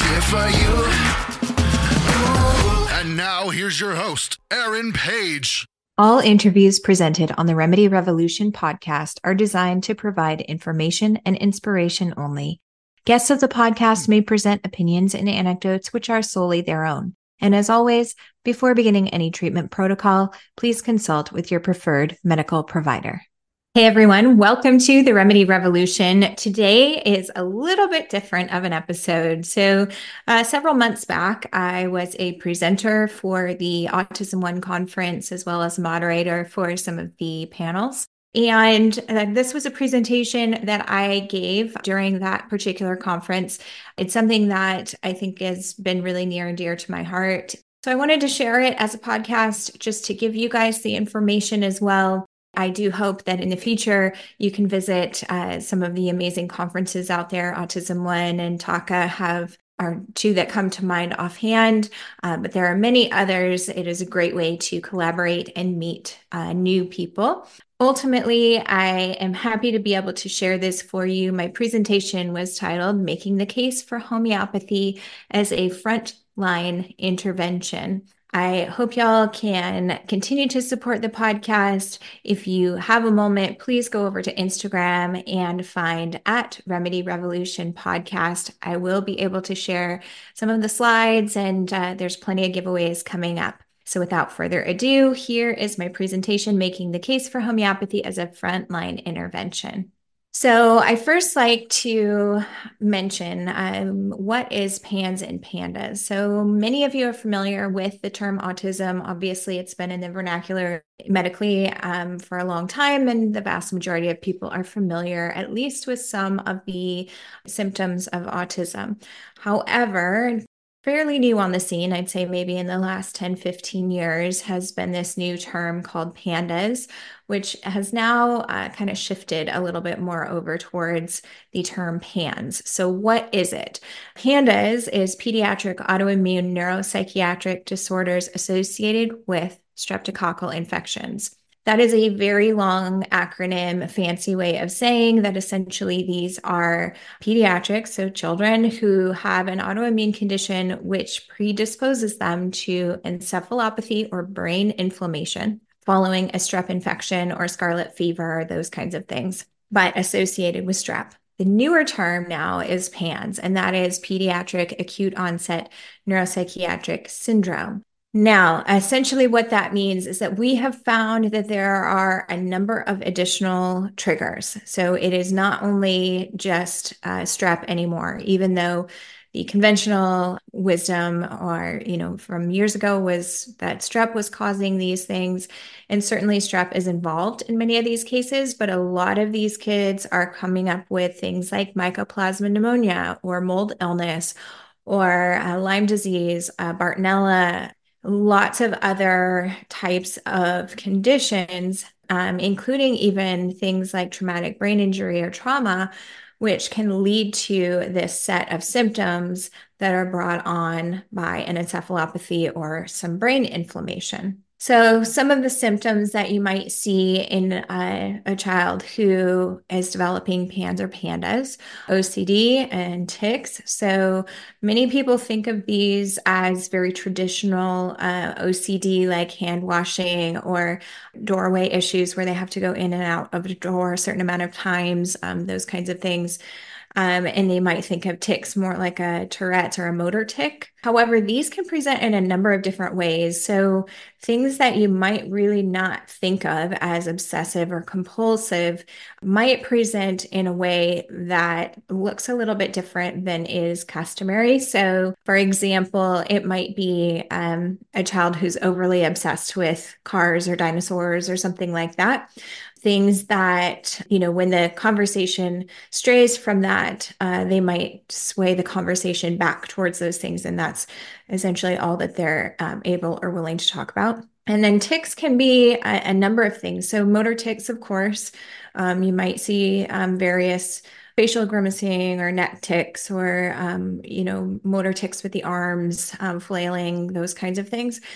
here for you. Ooh. And now here's your host, Aaron Page. All interviews presented on the Remedy Revolution podcast are designed to provide information and inspiration only. Guests of the podcast may present opinions and anecdotes which are solely their own. And as always, before beginning any treatment protocol, please consult with your preferred medical provider. Hey everyone, welcome to the Remedy Revolution. Today is a little bit different of an episode. So several months back, I was a presenter for the Autism One conference, as well as moderator for some of the panels. And this was a presentation that I gave during that particular conference. It's something that I think has been really near and dear to my heart. So I wanted to share it as a podcast just to give you guys the information as well. I do hope that in the future you can visit some of the amazing conferences out there. Autism One and TACA are two that come to mind offhand, but there are many others. It is a great way to collaborate and meet new people. Ultimately, I am happy to be able to share this for you. My presentation was titled Making the Case for Homeopathy as a Frontline Intervention. I hope y'all can continue to support the podcast. If you have a moment, please go over to Instagram and find at Remedy Revolution Podcast. I will be able to share some of the slides, and there's plenty of giveaways coming up. So without further ado, here is my presentation, Making the Case for Homeopathy as a Frontline Intervention. So I first like to mention what is PANS and PANDAS. So many of you are familiar with the term autism. Obviously, it's been in the vernacular medically for a long time, and the vast majority of people are familiar at least with some of the symptoms of autism. However, fairly new on the scene, I'd say maybe in the last 10, 15 years, has been this new term called PANDAS, which has now kind of shifted a little bit more over towards the term PANS. So what is it? PANDAS is pediatric autoimmune neuropsychiatric disorders associated with streptococcal infections. That is a very long acronym, fancy way of saying that essentially these are pediatrics, so children who have an autoimmune condition which predisposes them to encephalopathy or brain inflammation following a strep infection or scarlet fever, those kinds of things, but associated with strep. The newer term now is PANS, and that is pediatric acute onset neuropsychiatric syndrome. Now, essentially what that means is that we have found that there are a number of additional triggers. So it is not only just strep anymore, even though the conventional wisdom or, from years ago was that strep was causing these things. And certainly strep is involved in many of these cases, but a lot of these kids are coming up with things like mycoplasma pneumonia or mold illness or Lyme disease, Bartonella, lots of other types of conditions, including even things like traumatic brain injury or trauma, which can lead to this set of symptoms that are brought on by an encephalopathy or some brain inflammation. So some of the symptoms that you might see in a child who is developing PANS or PANDAS, OCD and tics. So many people think of these as very traditional OCD, like hand washing or doorway issues where they have to go in and out of the door a certain amount of times, those kinds of things. And they might think of tics more like a Tourette's or a motor tic. However, these can present in a number of different ways. So things that you might really not think of as obsessive or compulsive might present in a way that looks a little bit different than is customary. So for example, it might be a child who's overly obsessed with cars or dinosaurs or something like that. Things that, when the conversation strays from that, they might sway the conversation back towards those things. And that's essentially all that they're able or willing to talk about. And then tics can be a number of things. So motor tics, of course, you might see various facial grimacing or neck tics or, motor tics with the arms, flailing, those kinds of things.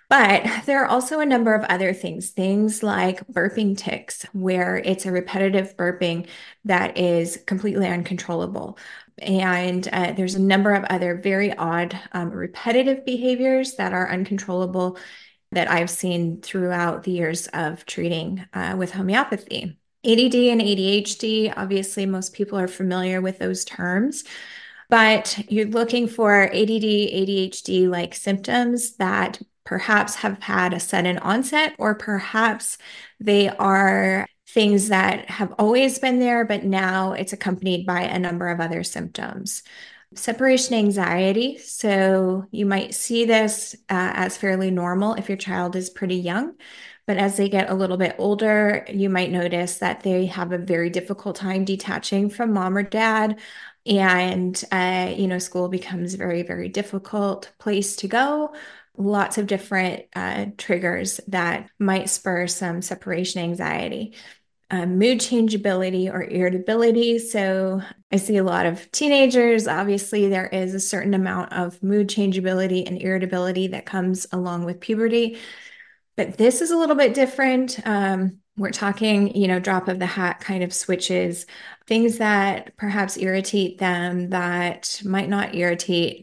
But there are also a number of other things like burping tics, where it's a repetitive burping that is completely uncontrollable. And there's a number of other very odd repetitive behaviors that are uncontrollable that I've seen throughout the years of treating with homeopathy. ADD and ADHD, obviously, most people are familiar with those terms, but you're looking for ADD, ADHD like symptoms that perhaps have had a sudden onset, or perhaps they are things that have always been there, but now it's accompanied by a number of other symptoms. Separation anxiety. So you might see this as fairly normal if your child is pretty young. But as they get a little bit older, you might notice that they have a very difficult time detaching from mom or dad. And, school becomes a very, very difficult place to go. Lots of different triggers that might spur some separation anxiety. Mood changeability or irritability. So I see a lot of teenagers. Obviously, there is a certain amount of mood changeability and irritability that comes along with puberty. But this is a little bit different. We're talking, drop of the hat kind of switches, things that perhaps irritate them that might not irritate,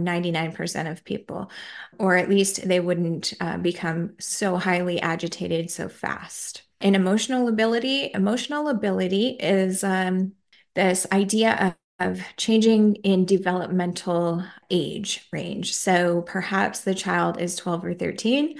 99% of people, or at least they wouldn't become so highly agitated so fast. And emotional ability is this idea of changing in developmental age range. So perhaps the child is 12 or 13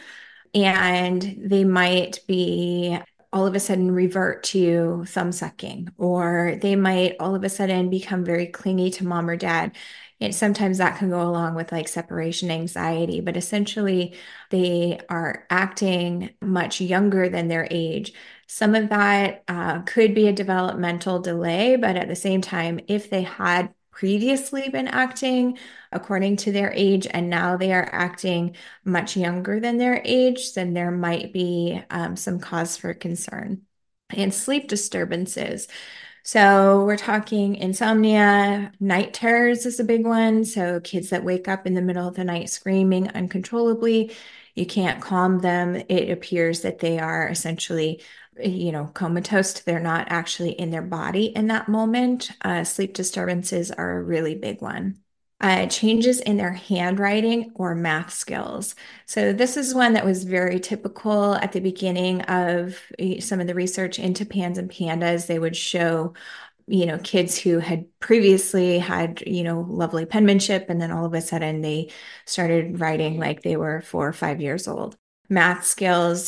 and they might be all of a sudden revert to thumb sucking, or they might all of a sudden become very clingy to mom or dad. And sometimes that can go along with like separation anxiety, but essentially they are acting much younger than their age. Some of that could be a developmental delay, but at the same time, if they had previously been acting according to their age and now they are acting much younger than their age, then there might be some cause for concern. And sleep disturbances. So we're talking insomnia, night terrors is a big one. So kids that wake up in the middle of the night screaming uncontrollably, you can't calm them. It appears that they are essentially, comatose. They're not actually in their body in that moment. Sleep disturbances are a really big one. Changes in their handwriting or math skills. So this is one that was very typical at the beginning of some of the research into PANS and PANDAS. They would show, kids who had previously had, lovely penmanship, and then all of a sudden they started writing like they were 4 or 5 years old. Math skills.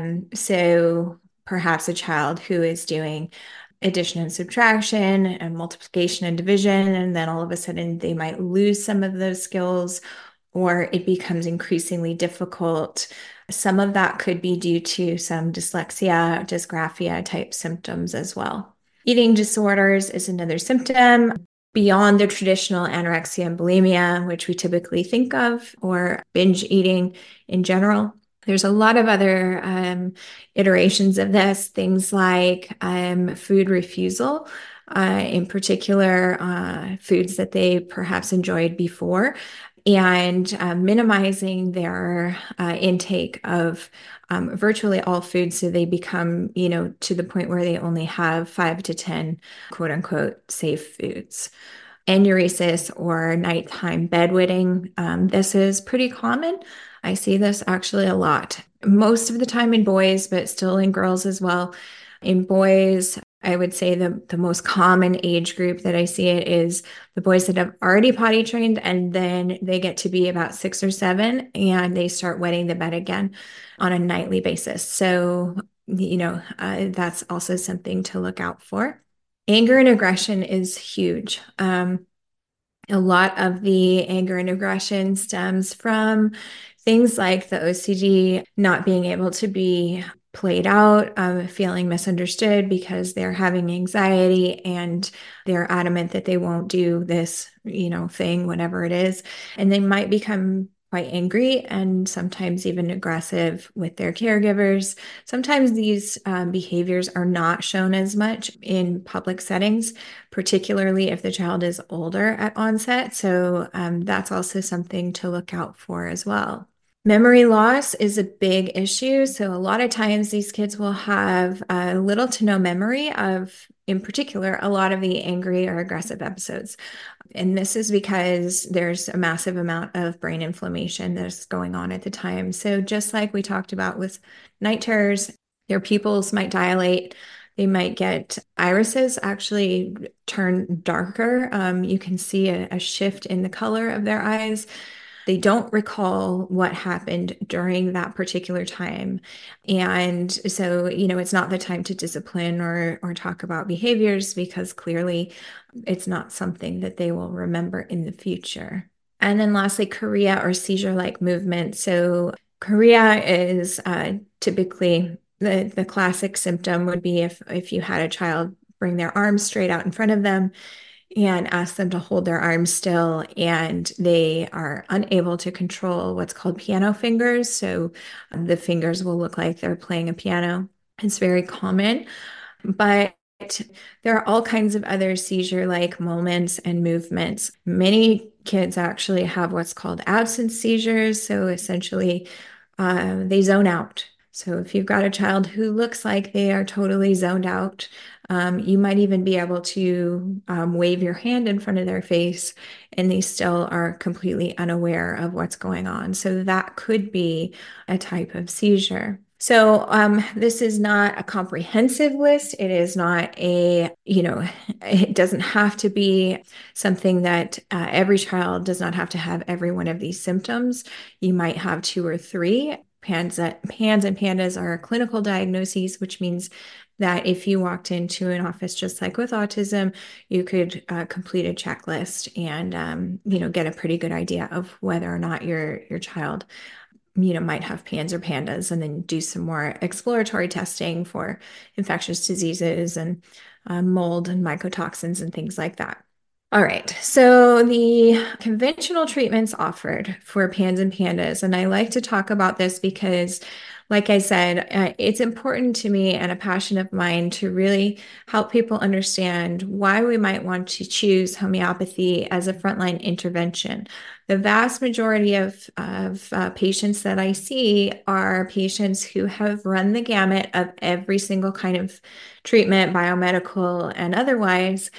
So perhaps a child who is doing addition and subtraction and multiplication and division, and then all of a sudden they might lose some of those skills or it becomes increasingly difficult. Some of that could be due to some dyslexia, dysgraphia type symptoms as well. Eating disorders is another symptom beyond the traditional anorexia and bulimia, which we typically think of, or binge eating in general. There's a lot of other iterations of this, things like food refusal, in particular, foods that they perhaps enjoyed before, and minimizing their intake of virtually all foods so they become, to the point where they only have 5 to 10 quote unquote safe foods. Enuresis or nighttime bedwetting. This is pretty common. I see this actually a lot, most of the time in boys, but still in girls as well. In boys, I would say the most common age group that I see it is the boys that have already potty trained and then they get to be about 6 or 7 and they start wetting the bed again on a nightly basis. So, that's also something to look out for. Anger and aggression is huge. A lot of the anger and aggression stems from things like the OCD not being able to be played out, feeling misunderstood because they're having anxiety and they're adamant that they won't do this, thing, whatever it is. And they might become quite angry and sometimes even aggressive with their caregivers. Sometimes these behaviors are not shown as much in public settings, particularly if the child is older at onset. So that's also something to look out for as well. Memory loss is a big issue. So a lot of times these kids will have little to no memory of, in particular, a lot of the angry or aggressive episodes. And this is because there's a massive amount of brain inflammation that's going on at the time. So just like we talked about with night terrors, their pupils might dilate. They might get irises actually turn darker. You can see a shift in the color of their eyes. They don't recall what happened during that particular time. And so, it's not the time to discipline or talk about behaviors because clearly it's not something that they will remember in the future. And then lastly, chorea or seizure-like movement. So chorea is typically the classic symptom would be if you had a child bring their arms straight out in front of them and ask them to hold their arms still, and they are unable to control what's called piano fingers. So the fingers will look like they're playing a piano. It's very common, but there are all kinds of other seizure-like moments and movements. Many kids actually have what's called absence seizures. So essentially, they zone out. So if you've got a child who looks like they are totally zoned out, you might even be able to wave your hand in front of their face and they still are completely unaware of what's going on. So that could be a type of seizure. So this is not a comprehensive list. It is not it doesn't have to be something that every child does not have to have every one of these symptoms. You might have two or three. PANS and PANDAS are clinical diagnoses, which means that if you walked into an office just like with autism, you could complete a checklist and get a pretty good idea of whether or not your child might have PANS or PANDAS, and then do some more exploratory testing for infectious diseases and mold and mycotoxins and things like that. All right, so the conventional treatments offered for PANS and PANDAS, and I like to talk about this because, like I said, it's important to me and a passion of mine to really help people understand why we might want to choose homeopathy as a frontline intervention. The vast majority of patients that I see are patients who have run the gamut of every single kind of treatment, biomedical and otherwise.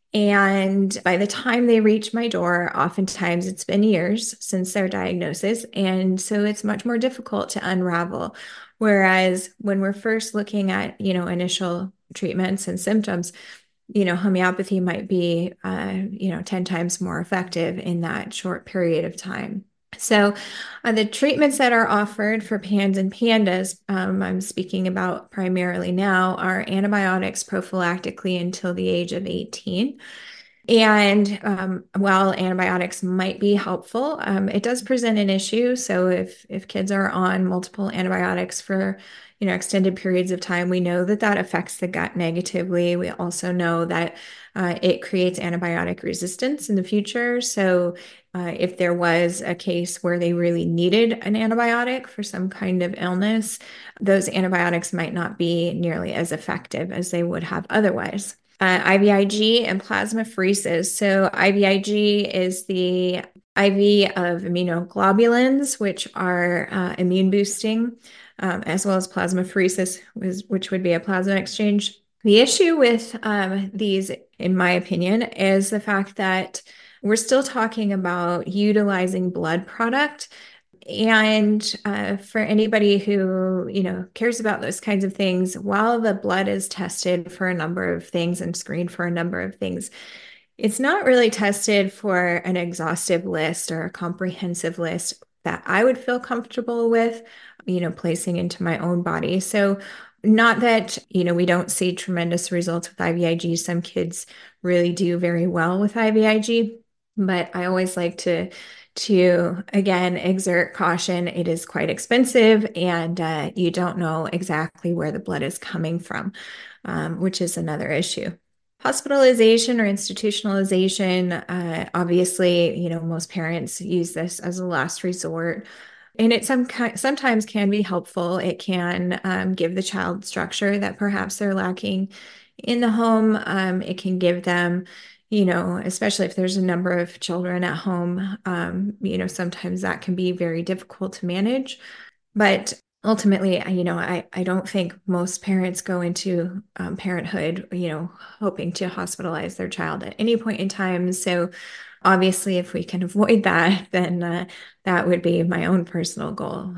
And by the time they reach my door, oftentimes it's been years since their diagnosis. And so it's much more difficult to unravel. Whereas when we're first looking at, initial treatments and symptoms, homeopathy might be, 10 times more effective in that short period of time. So the treatments that are offered for PANS and PANDAS, I'm speaking about primarily now, are antibiotics prophylactically until the age of 18. And while antibiotics might be helpful, it does present an issue. So if kids are on multiple antibiotics for extended periods of time, we know that affects the gut negatively. We also know that it creates antibiotic resistance in the future. So if there was a case where they really needed an antibiotic for some kind of illness, those antibiotics might not be nearly as effective as they would have otherwise. IVIG and plasmapheresis. So IVIG is the IV of immunoglobulins, which are immune boosting, as well as plasmapheresis, which would be a plasma exchange. The issue with these, in my opinion, is the fact that we're still talking about utilizing blood product. And for anybody who, cares about those kinds of things, while the blood is tested for a number of things and screened for a number of things, it's not really tested for an exhaustive list or a comprehensive list that I would feel comfortable with, placing into my own body. So not that, we don't see tremendous results with IVIG. Some kids really do very well with IVIG, but I always like to again exert caution. It is quite expensive, and you don't know exactly where the blood is coming from, which is another issue. Hospitalization or institutionalization, obviously, most parents use this as a last resort. And it sometimes can be helpful. It can give the child structure that perhaps they're lacking in the home. It can give them, especially if there's a number of children at home, sometimes that can be very difficult to manage. But ultimately, I don't think most parents go into parenthood, hoping to hospitalize their child at any point in time. So obviously, if we can avoid that, then that would be my own personal goal.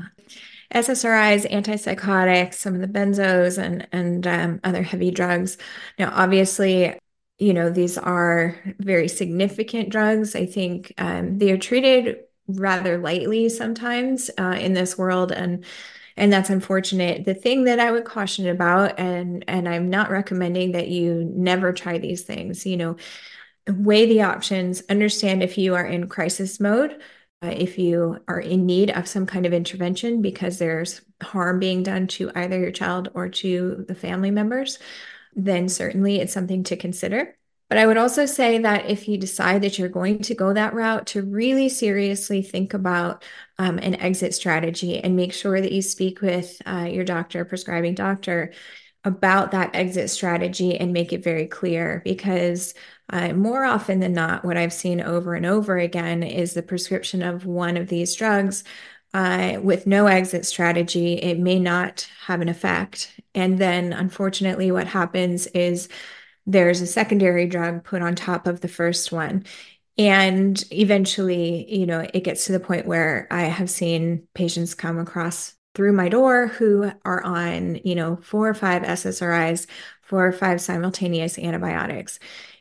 SSRIs, antipsychotics, some of the benzos, and other heavy drugs. Now, obviously, these are very significant drugs. I think they are treated rather lightly sometimes in this world, and that's unfortunate. The thing that I would caution about, and I'm not recommending that you never try these things, weigh the options, understand if you are in crisis mode, if you are in need of some kind of intervention because there's harm being done to either your child or to the family members, then certainly it's something to consider. But I would also say that if you decide that you're going to go that route, to really seriously think about an exit strategy and make sure that you speak with your doctor, prescribing doctor, about that exit strategy and make it very clear, because more often than not, what I've seen over and over again is the prescription of one of these drugs with no exit strategy. It may not have an effect. And then unfortunately, what happens is there's a secondary drug put on top of the first one. And eventually, it gets to the point where I have seen patients come across through my door who are on, 4 or 5 SSRIs, 4 or 5 simultaneous antibiotics.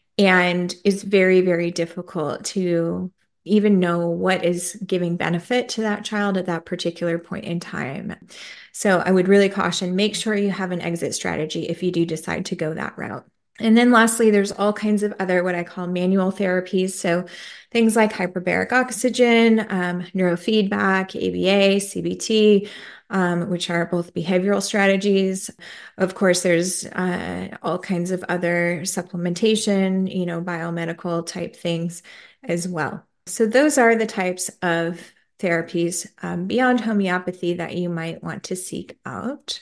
And it's very, very difficult to even know what is giving benefit to that child at that particular point in time. So I would really caution, make sure you have an exit strategy if you do decide to go that route. And then lastly, there's all kinds of other what I call manual therapies. So things like hyperbaric oxygen, neurofeedback, ABA, CBT, which are both behavioral strategies. Of course, there's all kinds of other supplementation, biomedical type things as well. So those are the types of therapies beyond homeopathy that you might want to seek out.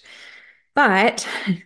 But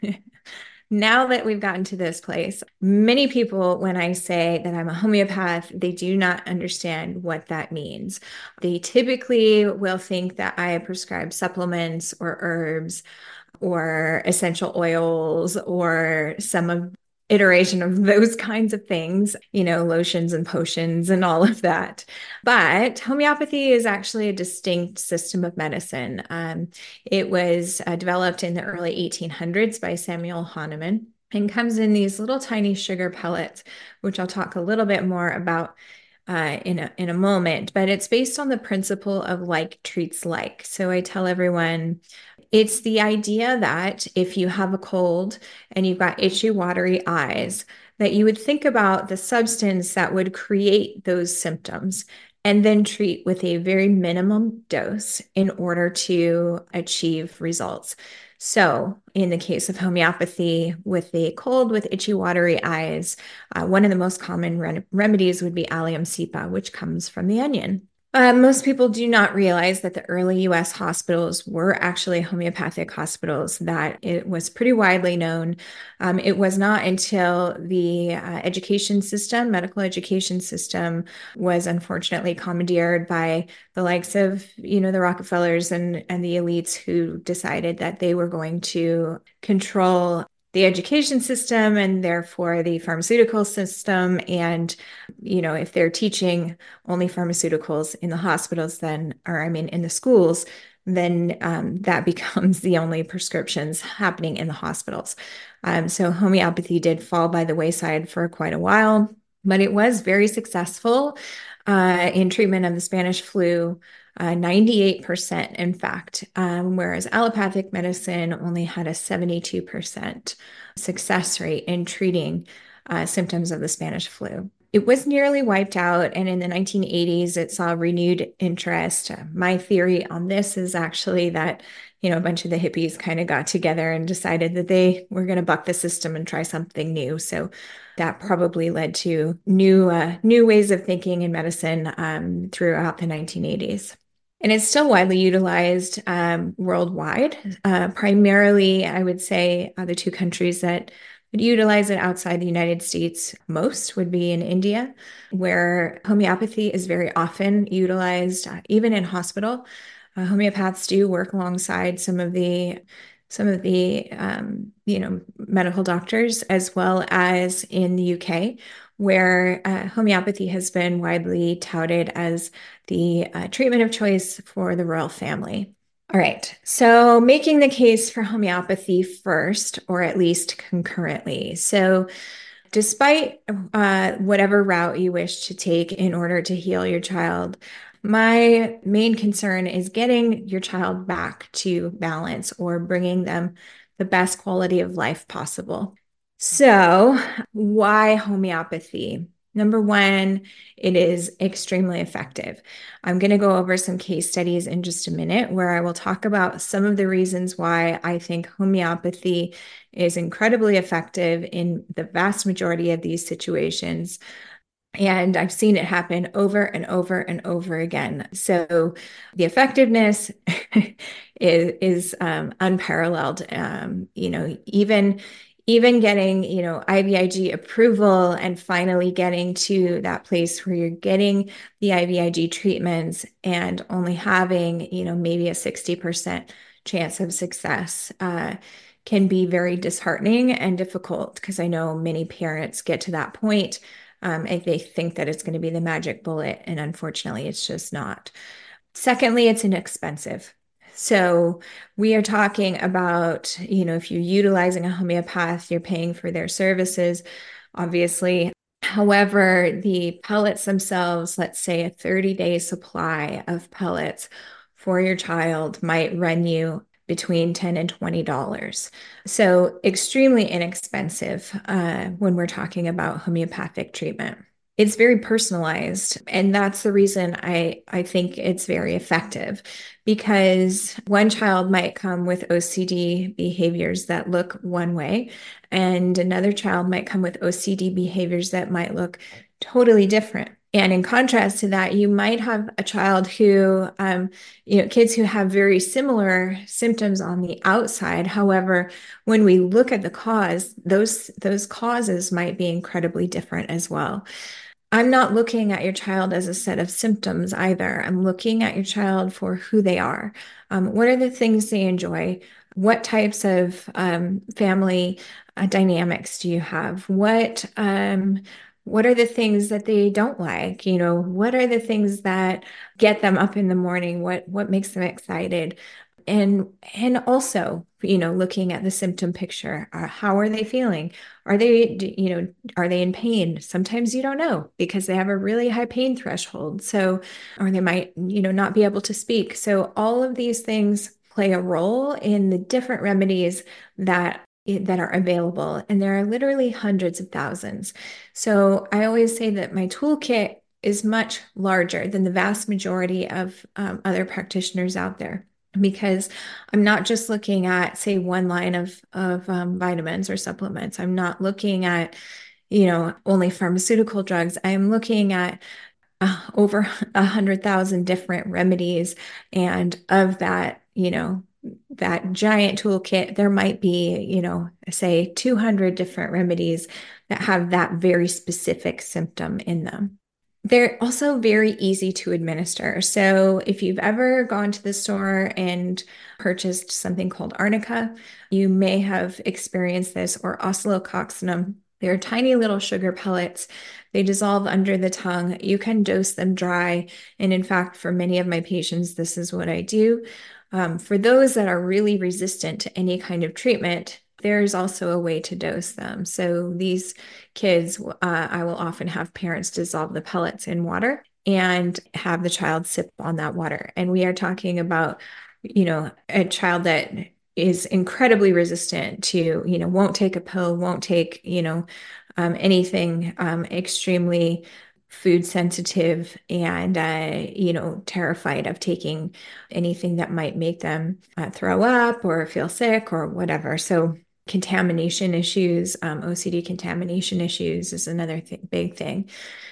now that we've gotten to this place, many people, when I say that I'm a homeopath, they do not understand what that means. They typically will think that I prescribe supplements or herbs or essential oils or some iteration of those kinds of things, lotions and potions and all of that. But homeopathy is actually a distinct system of medicine. It was developed in the early 1800s by Samuel Hahnemann and comes in these little tiny sugar pellets, which I'll talk a little bit more about in a moment. But it's based on the principle of like treats like. So I tell everyone, it's the idea that if you have a cold and you've got itchy, watery eyes, that you would think about the substance that would create those symptoms and then treat with a very minimum dose in order to achieve results. So in the case of homeopathy, with a cold with itchy, watery eyes, one of the most common remedies would be Allium cepa, which comes from the onion. Most people do not realize that the early US hospitals were actually homeopathic hospitals, that it was pretty widely known. It was not until the education system, medical education system, was unfortunately commandeered by the likes of, the Rockefellers and the elites who decided that they were going to control the education system and therefore the pharmaceutical system. And, if they're teaching only pharmaceuticals in the hospitals, in the schools, then that becomes the only prescriptions happening in the hospitals. So homeopathy did fall by the wayside for quite a while, but it was very successful in treatment of the Spanish flu. 98%, in fact, whereas allopathic medicine only had a 72% success rate in treating symptoms of the Spanish flu. It was nearly wiped out, and in the 1980s, it saw renewed interest. My theory on this is actually that, a bunch of the hippies kind of got together and decided that they were going to buck the system and try something new. So that probably led to new ways of thinking in medicine throughout the 1980s. And it's still widely utilized worldwide. Primarily, I would say the two countries that would utilize it outside the United States most would be in India, where homeopathy is very often utilized, even in hospital. Homeopaths do work alongside some of the medical doctors, as well as in the UK, where homeopathy has been widely touted as the treatment of choice for the royal family. All right, so making the case for homeopathy first, or at least concurrently. So despite whatever route you wish to take in order to heal your child, my main concern is getting your child back to balance or bringing them the best quality of life possible. So, why homeopathy? Number one, it is extremely effective. I'm going to go over some case studies in just a minute where I will talk about some of the reasons why I think homeopathy is incredibly effective in the vast majority of these situations. And I've seen it happen over and over and over again. So the effectiveness is unparalleled. Even getting, IVIG approval and finally getting to that place where you're getting the IVIG treatments and only having, maybe a 60% chance of success can be very disheartening and difficult, because I know many parents get to that point and they think that it's going to be the magic bullet, and unfortunately, it's just not. Secondly, it's inexpensive. So we are talking about, if you're utilizing a homeopath, you're paying for their services, obviously. However, the pellets themselves, let's say a 30-day supply of pellets for your child might run you between $10 and $20. So extremely inexpensive when we're talking about homeopathic treatment. It's very personalized, and that's the reason I think it's very effective, because one child might come with OCD behaviors that look one way, and another child might come with OCD behaviors that might look totally different. And in contrast to that, you might have a child who, kids who have very similar symptoms on the outside. However, when we look at the cause, those causes might be incredibly different as well. I'm not looking at your child as a set of symptoms either. I'm looking at your child for who they are. What are the things they enjoy? What types of family dynamics do you have? What are the things that they don't like? What are the things that get them up in the morning? What makes them excited? And also, looking at the symptom picture, how are they feeling? Are they in pain? Sometimes you don't know because they have a really high pain threshold. So, or they might, not be able to speak. So all of these things play a role in the different remedies that are available. And there are literally hundreds of thousands. So I always say that my toolkit is much larger than the vast majority of other practitioners out there, because I'm not just looking at, say, one line of vitamins or supplements. I'm not looking at, only pharmaceutical drugs. I'm looking at over 100,000 different remedies. And of that, that giant toolkit, there might be, say 200 different remedies that have that very specific symptom in them. They're also very easy to administer. So if you've ever gone to the store and purchased something called arnica, you may have experienced this, or oscillococcinum. They're tiny little sugar pellets. They dissolve under the tongue. You can dose them dry. And in fact, for many of my patients, this is what I do. For those that are really resistant to any kind of treatment, there's also a way to dose them. So these kids, I will often have parents dissolve the pellets in water and have the child sip on that water. And we are talking about, a child that is incredibly resistant to, won't take a pill, won't take, anything extremely food sensitive, and terrified of taking anything that might make them throw up or feel sick or whatever. So contamination issues, OCD contamination issues is another big thing.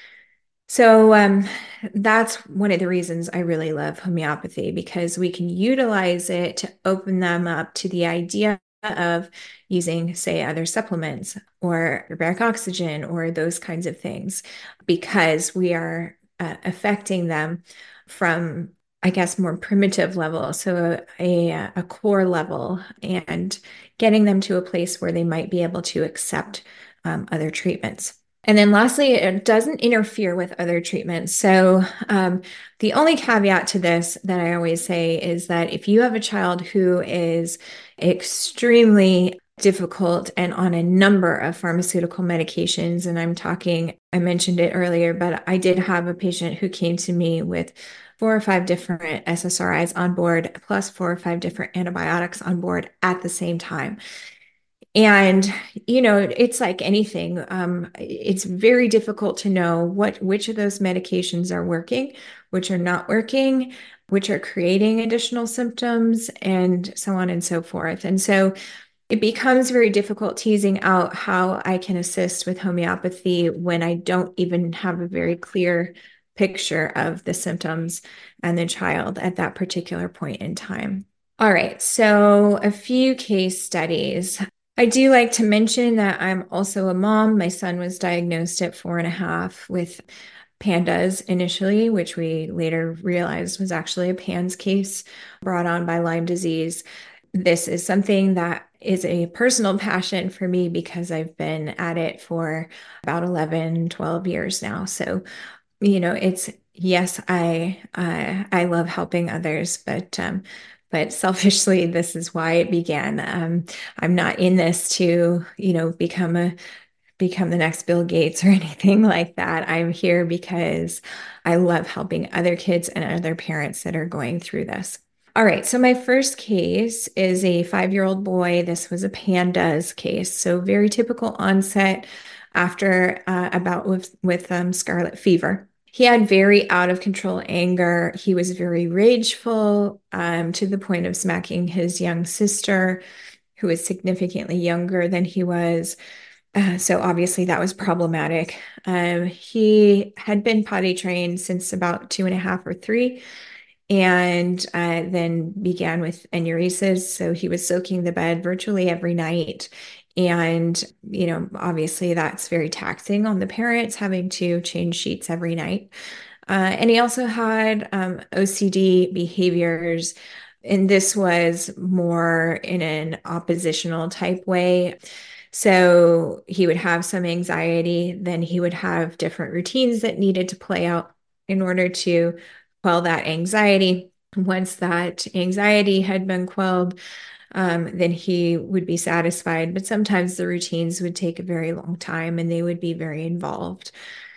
So that's one of the reasons I really love homeopathy, because we can utilize it to open them up to the idea of using, say, other supplements or baric oxygen or those kinds of things, because we are affecting them from, I guess, more primitive level, so a core level, and getting them to a place where they might be able to accept other treatments. And then lastly, it doesn't interfere with other treatments. So the only caveat to this that I always say is that if you have a child who is extremely difficult and on a number of pharmaceutical medications, and I mentioned it earlier, but I did have a patient who came to me with 4 or 5 different SSRIs on board, plus 4 or 5 different antibiotics on board at the same time. And, it's like anything. It's very difficult to know which of those medications are working, which are not working, which are creating additional symptoms, and so on and so forth. And so it becomes very difficult teasing out how I can assist with homeopathy when I don't even have a very clear picture of the symptoms and the child at that particular point in time. All right, so a few case studies. I do like to mention that I'm also a mom. My son was diagnosed at 4.5 with PANDAS initially, which we later realized was actually a PANS case brought on by Lyme disease. This is something that is a personal passion for me because I've been at it for about 11, 12 years now. So, it's, yes, I love helping others, but selfishly, this is why it began. I'm not in this to, become the next Bill Gates or anything like that. I'm here because I love helping other kids and other parents that are going through this. All right, so my first case is a 5-year-old boy. This was a PANDAS case, so very typical onset after about with scarlet fever. He had very out of control anger. He was very rageful, to the point of smacking his young sister, who was significantly younger than he was. So obviously that was problematic. He had been potty trained since about 2.5 or 3, and then began with enuresis. So he was soaking the bed virtually every night. And, obviously that's very taxing on the parents having to change sheets every night. And he also had OCD behaviors. And this was more in an oppositional type way. So he would have some anxiety, then he would have different routines that needed to play out in order to quell that anxiety. Once that anxiety had been quelled, then he would be satisfied. But sometimes the routines would take a very long time and they would be very involved.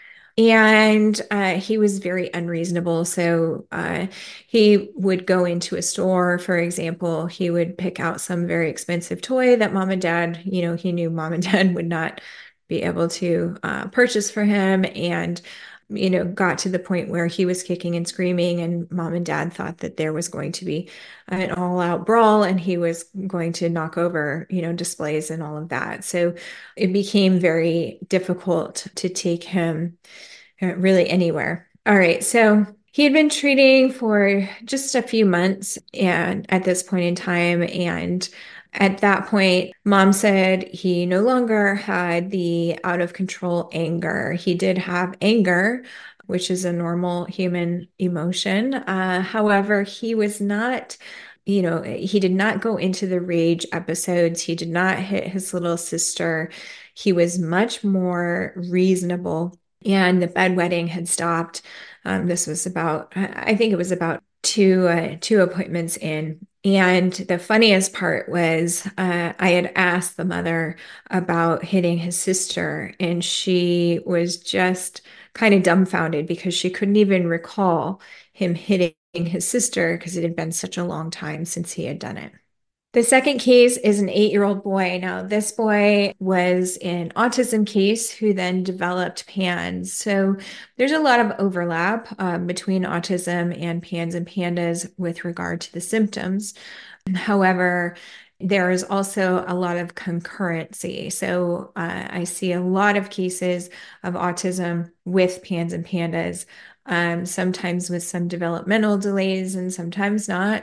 And he was very unreasonable. So he would go into a store, for example, he would pick out some very expensive toy that mom and dad, he knew mom and dad would not be able to purchase for him. And, got to the point where he was kicking and screaming, and mom and dad thought that there was going to be an all-out brawl and he was going to knock over, displays and all of that. So it became very difficult to take him really anywhere. All right. So he had been treating for just a few months and at this point in time. And at that point, mom said he no longer had the out of control anger. He did have anger, which is a normal human emotion. However, he was not, he did not go into the rage episodes. He did not hit his little sister. He was much more reasonable, and the bedwetting had stopped. This was about, I think it was about two appointments in. And the funniest part was I had asked the mother about hitting his sister, and she was just kind of dumbfounded because she couldn't even recall him hitting his sister because it had been such a long time since he had done it. The second case is an 8-year-old boy. Now, this boy was an autism case who then developed PANS. So there's a lot of overlap between autism and PANS with regard to the symptoms. However, there is also a lot of concurrency. So I see a lot of cases of autism with PANS, sometimes with some developmental delays and sometimes not.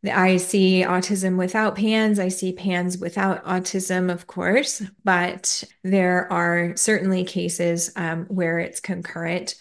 I see autism without PANS. I see PANS without autism, of course, but there are certainly cases where it's concurrent.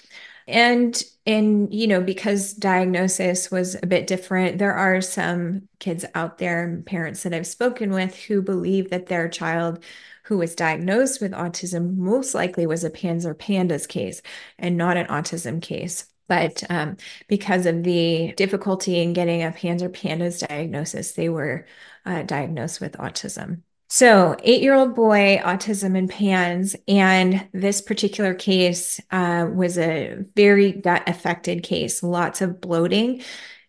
And because diagnosis was a bit different, there are some kids out there and parents that I've spoken with who believe that their child who was diagnosed with autism most likely was a PANS or PANDAS case and not an autism case. But because of the difficulty in getting a PANS or PANDAS diagnosis, they were diagnosed with autism. So, 8-year-old boy, autism and PANS, and this particular case was a very gut affected case, lots of bloating.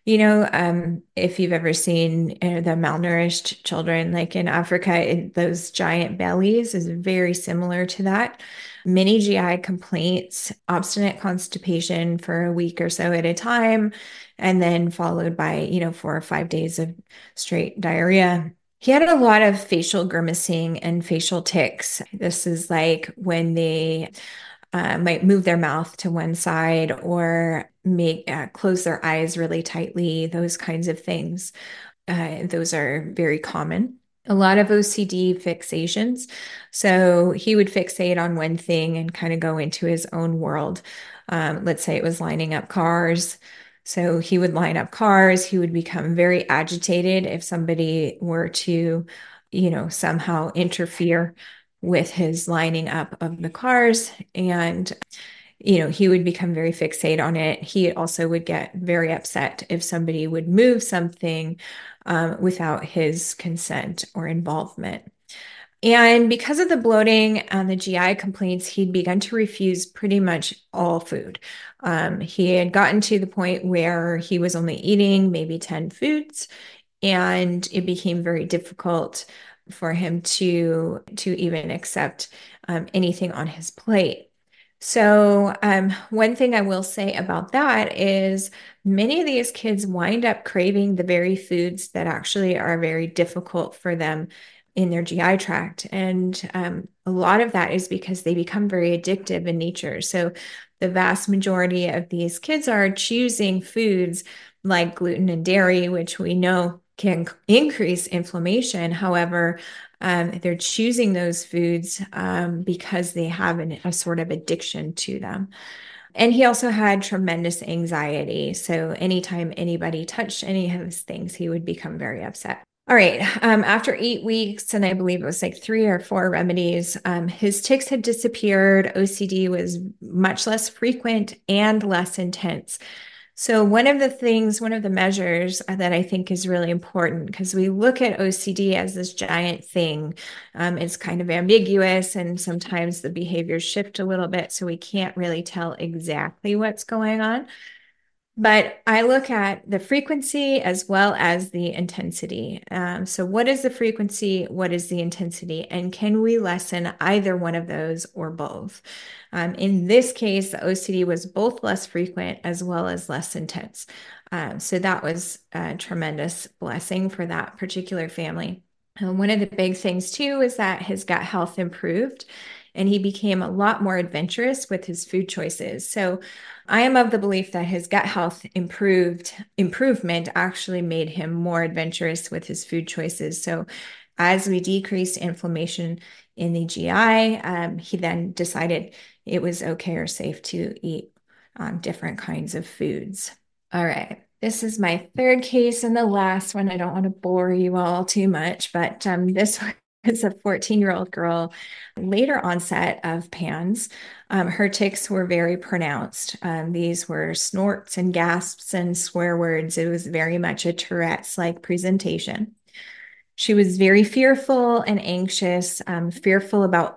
If you've ever seen the malnourished children, like in Africa, those giant bellies is very similar to that. Many GI complaints, obstinate constipation for a week or so at a time, and then followed by, 4 or 5 days of straight diarrhea. He had a lot of facial grimacing and facial tics. This is like when they might move their mouth to one side or make close their eyes really tightly, those kinds of things. Those are very common. A lot of OCD fixations. So he would fixate on one thing and kind of go into his own world. Let's say it was lining up cars. So he would line up cars. He would become very agitated if somebody were to, somehow interfere with his lining up of the cars. And he would become very fixated on it. He also would get very upset if somebody would move something without his consent or involvement. And because of the bloating and the GI complaints, he'd begun to refuse pretty much all food. He had gotten to the point where he was only eating maybe 10 foods, and it became very difficult for him to even accept anything on his plate. So, one thing I will say about that is many of these kids wind up craving the very foods that actually are very difficult for them in their GI tract. And a lot of that is because they become very addictive in nature. So, the vast majority of these kids are choosing foods like gluten and dairy, which we know can increase inflammation. However, they're choosing those foods because they have a sort of addiction to them. And he also had tremendous anxiety. So anytime anybody touched any of his things, he would become very upset. All right. After 8 weeks, and I believe it was like 3 or 4 remedies, his tics had disappeared. OCD was much less frequent and less intense. So one of the measures that I think is really important, because we look at OCD as this giant thing, it's kind of ambiguous and sometimes the behaviors shift a little bit, so we can't really tell exactly what's going on. But I look at the frequency as well as the intensity. So what is the frequency? What is the intensity? And can we lessen either one of those or both? In this case, the OCD was both less frequent as well as less intense. So that was a tremendous blessing for that particular family. One of the big things too is that his gut health improved and he became a lot more adventurous with his food choices. So I am of the belief that his gut health improvement actually made him more adventurous with his food choices. So as we decreased inflammation in the GI, he then decided it was okay or safe to eat different kinds of foods. All right. This is my third case and the last one. I don't want to bore you all too much, but this one is a 14-year-old girl, later onset of PANS. Her tics were very pronounced. These were snorts and gasps and swear words. It was very much a Tourette's-like presentation. She was very fearful and anxious, fearful about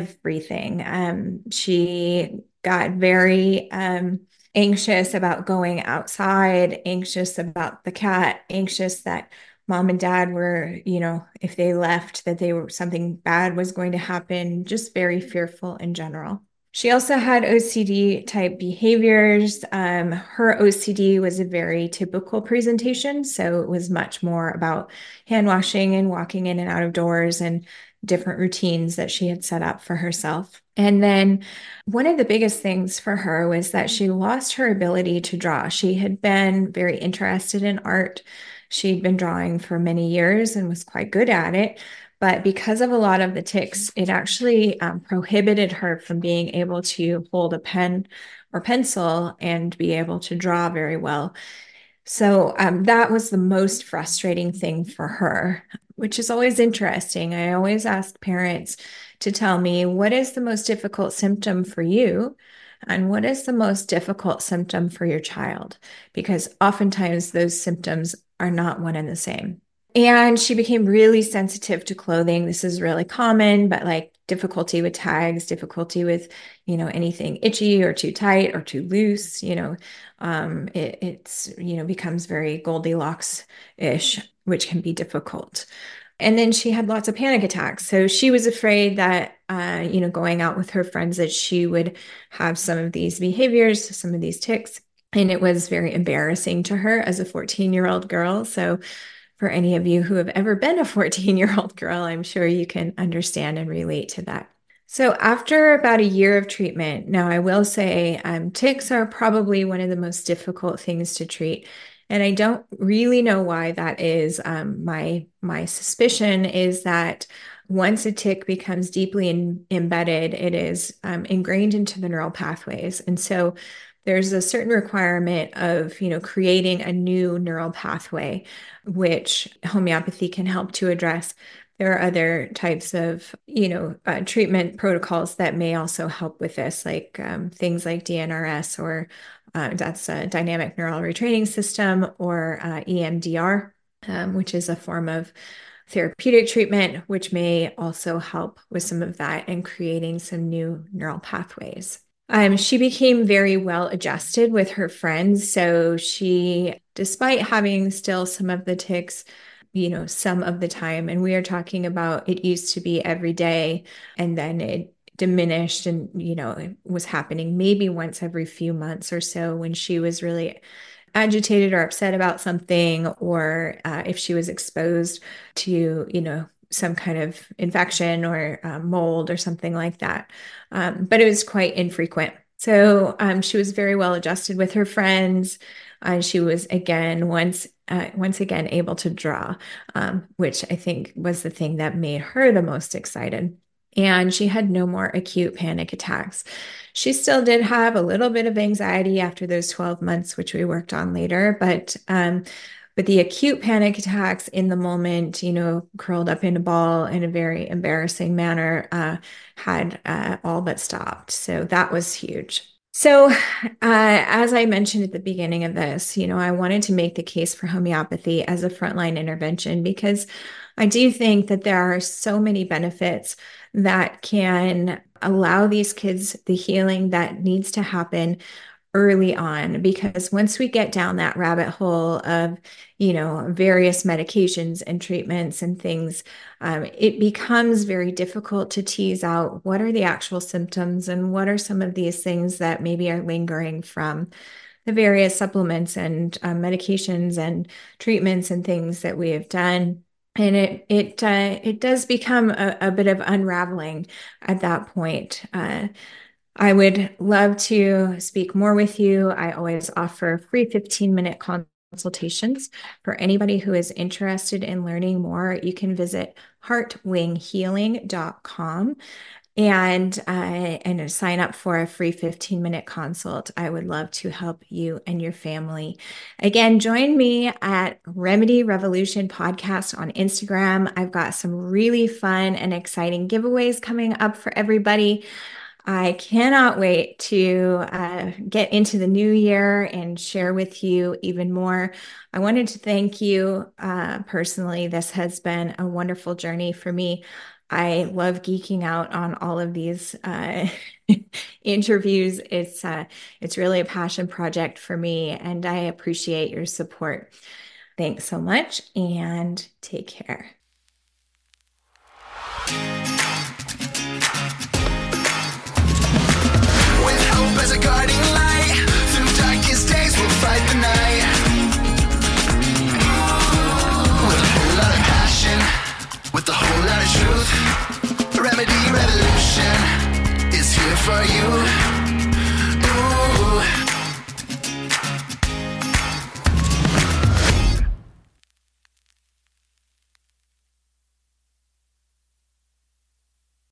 everything. She got very anxious about going outside, anxious about the cat, anxious that mom and dad were, if they left, that something bad was going to happen, just very fearful in general. She also had OCD type behaviors. Her OCD was a very typical presentation. So it was much more about hand washing and walking in and out of doors and different routines that she had set up for herself. And then one of the biggest things for her was that she lost her ability to draw. She had been very interested in art. She'd been drawing for many years and was quite good at it. But because of a lot of the tics, it actually prohibited her from being able to hold a pen or pencil and be able to draw very well. So that was the most frustrating thing for her, which is always interesting. I always ask parents to tell me, what is the most difficult symptom for you? And what is the most difficult symptom for your child? Because oftentimes those symptoms are not one and the same. And she became really sensitive to clothing. This is really common, but like difficulty with tags, difficulty with, anything itchy or too tight or too loose, it's, becomes very Goldilocks-ish, which can be difficult. And then she had lots of panic attacks. So she was afraid that, going out with her friends, that she would have some of these behaviors, some of these tics. And it was very embarrassing to her as a 14-year-old girl. So for any of you who have ever been a 14-year-old girl, I'm sure you can understand and relate to that. So after about a year of treatment, now I will say tics are probably one of the most difficult things to treat. And I don't really know why that is. My suspicion is that once a tic becomes deeply embedded, it is ingrained into the neural pathways. And so there's a certain requirement of, creating a new neural pathway, which homeopathy can help to address. There are other types of, treatment protocols that may also help with this, like things like DNRS, or that's a dynamic neural retraining system, or EMDR, which is a form of therapeutic treatment, which may also help with some of that and creating some new neural pathways. She became very well adjusted with her friends. So she, despite having still some of the tics, some of the time, and we are talking about, it used to be every day, and then it diminished, and, it was happening maybe once every few months or so when she was really agitated or upset about something, or if she was exposed to, some kind of infection or mold or something like that. But it was quite infrequent. So she was very well adjusted with her friends. She was once again able to draw, which I think was the thing that made her the most excited. And she had no more acute panic attacks. She still did have a little bit of anxiety after those 12 months, which we worked on later, but the acute panic attacks in the moment, curled up in a ball in a very embarrassing manner, had all but stopped. So that was huge. So as I mentioned at the beginning of this, I wanted to make the case for homeopathy as a frontline intervention, because I do think that there are so many benefits that can allow these kids the healing that needs to happen early on. Because once we get down that rabbit hole of, various medications and treatments and things, it becomes very difficult to tease out what are the actual symptoms and what are some of these things that maybe are lingering from the various supplements and medications and treatments and things that we have done. And it does become a bit of unraveling at that point. I would love to speak more with you. I always offer free 15-minute consultations for anybody who is interested in learning more. You can visit heartwinghealing.com and sign up for a free 15-minute consult. I would love to help you and your family. Again, join me at Remedy Revolution Podcast on Instagram. I've got some really fun and exciting giveaways coming up for everybody. I cannot wait to get into the new year and share with you even more. I wanted to thank you personally. This has been a wonderful journey for me. I love geeking out on all of these interviews. It's really a passion project for me, and I appreciate your support. Thanks so much, and take care. With hope as a guiding light.